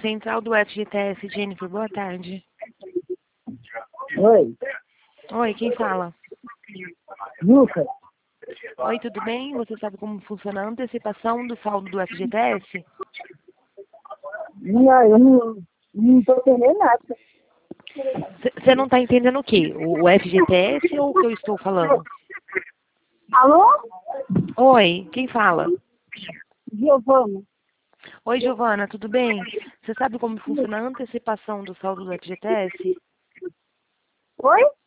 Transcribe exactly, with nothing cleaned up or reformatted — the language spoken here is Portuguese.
Central do F G T S, Jennifer, boa tarde. Oi, Oi, quem fala? Lucas. Oi, tudo bem? Você sabe como funciona a antecipação do saldo do F G T S? Não, eu não, não tô entendendo nada. Você não está entendendo o quê? O, o F G T S ou o que eu estou falando? Alô? Oi, quem fala? Giovana. Oi, Giovana, tudo bem? Você sabe como funciona a antecipação do saldo do F G T S? Oi?